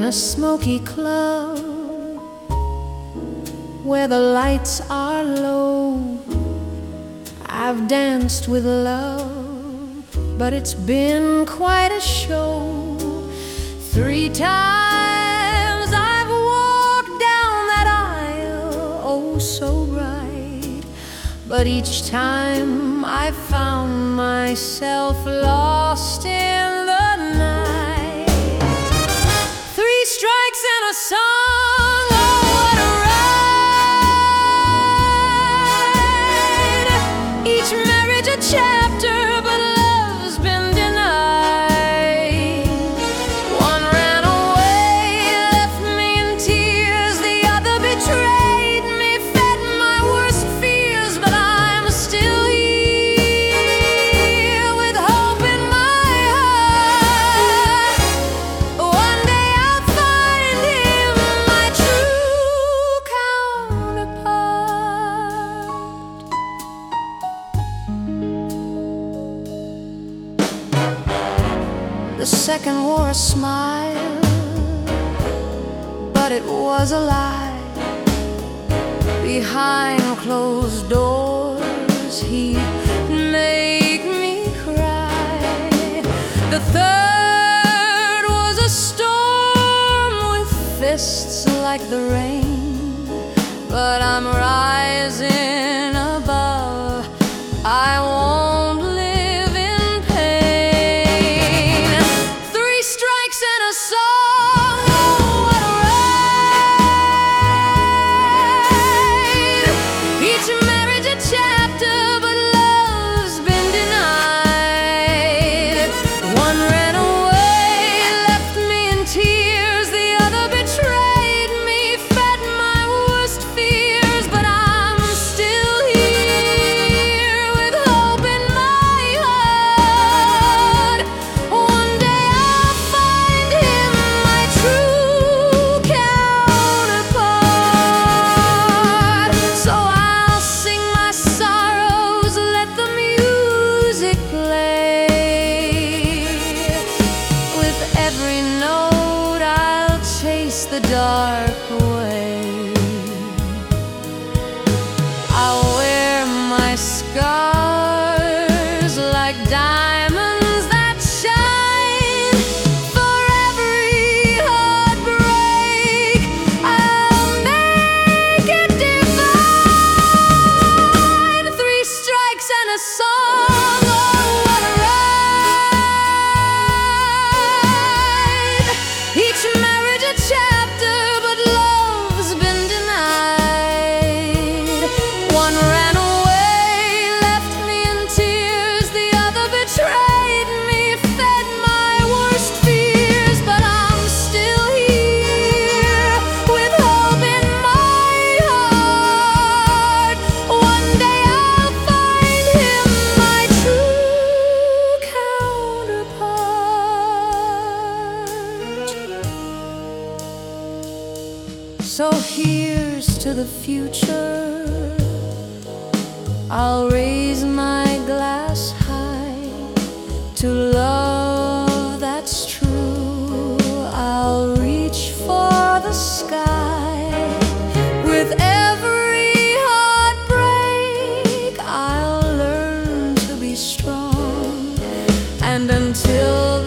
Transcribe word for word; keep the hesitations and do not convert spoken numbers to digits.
a smoky club where the lights are low. I've danced with love, but it's been quite a show. Three times I've walked down that aisle, oh so bright, but each time I found myself lost in the night. Three strikes and a song, oh what a ride. Each marriage a chapter, but love's been denied. One ran away, left me in tears. The other betrayed me, fed my worst fears. But I'm still here with hope in my heart. One day I'll find him, my true counterpart. The second wore a smile, but it was a lie. Behind closed doors he'd make me cry. The third was a storm with fists like the rain, but I'm rising above. I won't live in pain. Three strikes and a song, oh what a ride. Each marriage a chapter, but love's been denied. One ran away, left me in tears. The other betrayed me, fed my worst fears. But I'm still here with hope in my heart. One day I'll find him, my true counterpart. So I'll sing my sorrows, let the music play. With every note I'll chase the dark away. I'll wear my scars like diamonds that shine. For every heartbreak I'll make it divine. Three strikes and a song, oh what a ride. Each marriage a chapter, but love's been denied. One ran away, left me in tears. The other betrayed me, fed my worst fears. But I'm still here with hope in my heart. One day I'll find him, my true counterpart. So here's to the future. I'll raise my glass high to love that's true. I'll reach for the sky. With every heartbreak I'll learn to be strong. And until